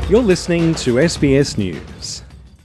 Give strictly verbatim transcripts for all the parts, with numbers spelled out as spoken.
You're listening to S B S News.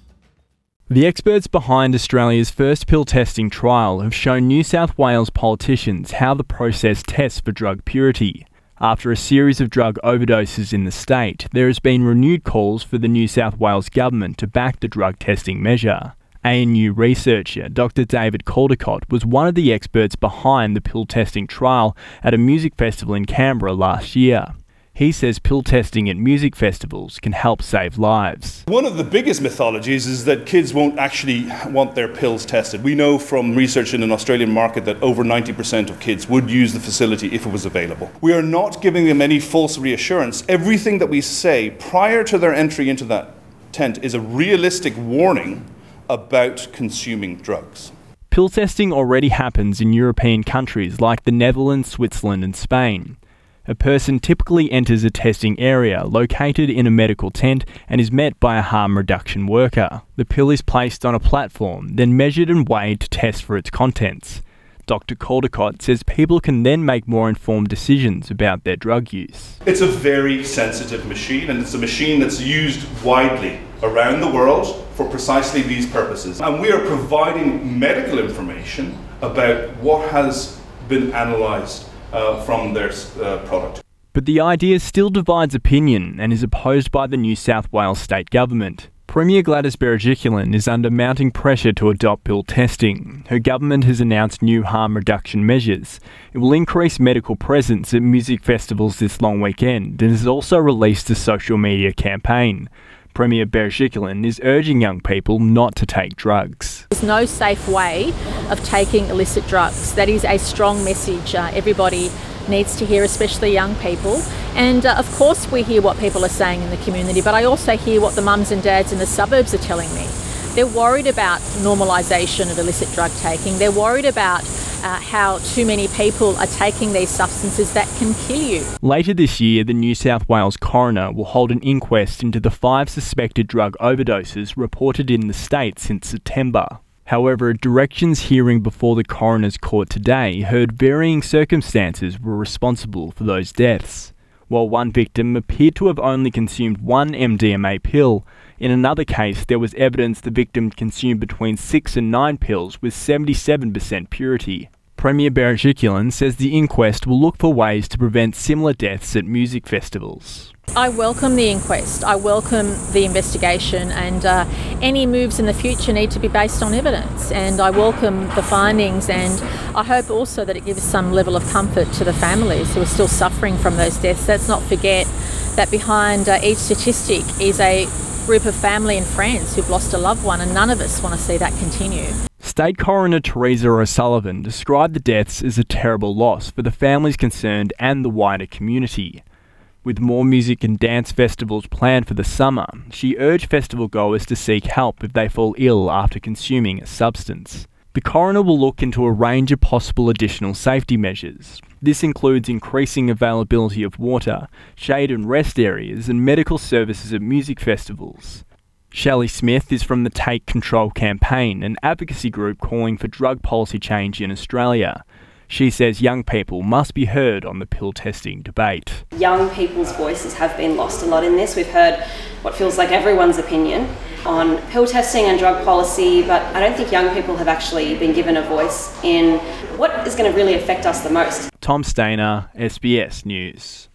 The experts behind Australia's first pill testing trial have shown New South Wales politicians how the process tests for drug purity. After a series of drug overdoses in the state, there has been renewed calls for the New South Wales government to back the drug testing measure. A N U researcher Doctor David Caldecott was one of the experts behind the pill testing trial at a music festival in Canberra last year. He says pill testing at music festivals can help save lives. One of the biggest mythologies is that kids won't actually want their pills tested. We know from research in an Australian market that over ninety percent of kids would use the facility if it was available. We are not giving them any false reassurance. Everything that we say prior to their entry into that tent is a realistic warning about consuming drugs. Pill testing already happens in European countries like the Netherlands, Switzerland and Spain. A person typically enters a testing area located in a medical tent and is met by a harm reduction worker. The pill is placed on a platform, then measured and weighed to test for its contents. Doctor Caldecott says people can then make more informed decisions about their drug use. It's a very sensitive machine, and it's a machine that's used widely around the world for precisely these purposes. And we are providing medical information about what has been analysed Uh, from their uh, product. But the idea still divides opinion and is opposed by the New South Wales state government. Premier Gladys Berejiklian is under mounting pressure to adopt pill testing. Her government has announced new harm reduction measures. It will increase medical presence at music festivals this long weekend and has also released a social media campaign. Premier Berejiklian is urging young people not to take drugs. There's no safe way of taking illicit drugs. That is a strong message uh, everybody needs to hear, especially young people. And uh, of course we hear what people are saying in the community, but I also hear what the mums and dads in the suburbs are telling me. They're worried about normalisation of illicit drug taking. They're worried about uh, how too many people are taking these substances that can kill you. Later this year, the New South Wales coroner will hold an inquest into the five suspected drug overdoses reported in the state since September. However, a directions hearing before the coroner's court today heard varying circumstances were responsible for those deaths. While one victim appeared to have only consumed one M D M A pill, in another case there was evidence the victim consumed between six and nine pills with seventy-seven percent purity. Premier Berejiklian says the inquest will look for ways to prevent similar deaths at music festivals. I welcome the inquest, I welcome the investigation, and uh, any moves in the future need to be based on evidence, and I welcome the findings, and I hope also that it gives some level of comfort to the families who are still suffering from those deaths. Let's not forget that behind uh, each statistic is a group of family and friends who've lost a loved one, and none of us want to see that continue. State Coroner Teresa O'Sullivan described the deaths as a terrible loss for the families concerned and the wider community. With more music and dance festivals planned for the summer, she urged festival goers to seek help if they fall ill after consuming a substance. The coroner will look into a range of possible additional safety measures. This includes increasing availability of water, shade and rest areas, and medical services at music festivals. Shelley Smith is from the Take Control campaign, an advocacy group calling for drug policy change in Australia. She says young people must be heard on the pill testing debate. Young people's voices have been lost a lot in this. We've heard what feels like everyone's opinion on pill testing and drug policy, but I don't think young people have actually been given a voice in what is going to really affect us the most. Tom Stainer, S B S News.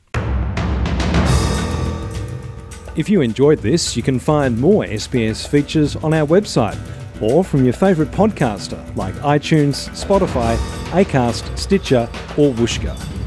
If you enjoyed this, you can find more S B S features on our website or from your favourite podcaster like iTunes, Spotify, Acast, Stitcher or Whooshkaa.